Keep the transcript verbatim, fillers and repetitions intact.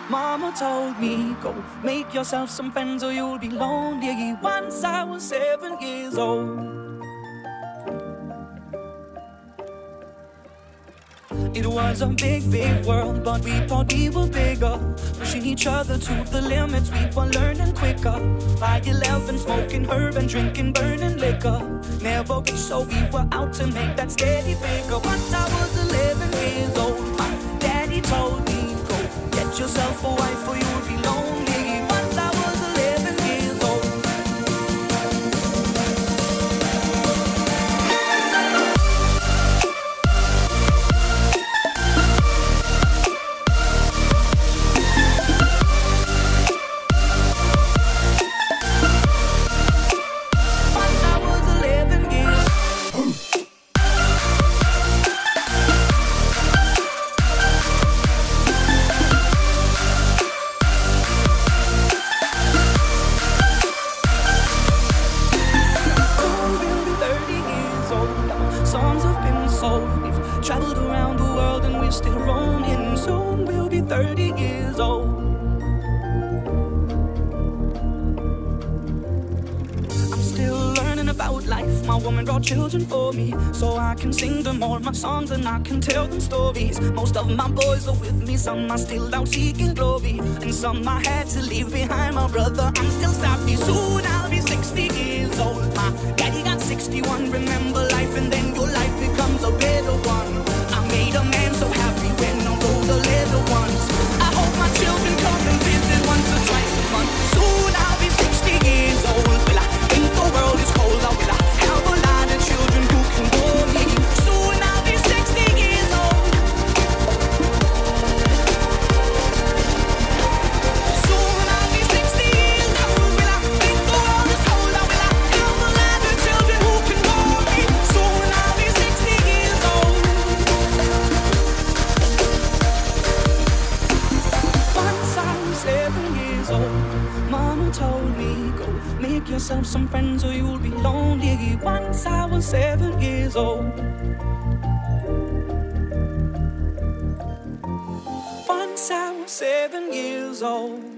Mama told me, go make yourself some friends or you'll be lonely. Once I was seven years old. It was a big, big world, but we thought we were bigger. Pushing each other to the limits, we were learning quicker. By eleven, smoking herb and drinking burning liquor. Never reached, so we were out to make that steady figure. Once I was eleven years old, my daddy told me, go get yourself a wife or you'll be lonely. Once I was eleven years old. Traveled around the world and we're still roaming. Soon we'll be thirty years old. I'm still learning about life. My woman brought children for me, so I can sing them all my songs and I can tell them stories. Most of my boys are with me, some are still out seeking glory, and some I had to leave behind. My brother, I'm still sappy. Soon I'll be sixty years old. My daddy got sixty-one. Remember life and then your life becomes a better one. I made a man so happy when I wrote the little ones. I hope my children come and visit once or twice a month. Soon I'll be sixty years old. Will I think the world is cold, or will I have a lot of children who can bore me? Soon I'll be sixty years old. Soon I'll be sixty years old. Will I think the world is cold, or will I have a lot of children who can bore me? Soon I'll be sixty years old. Once I was seven years old. Mama told me, go make yourself some friends or you'll be lonely. Once I was seven years old. Once I was seven years old.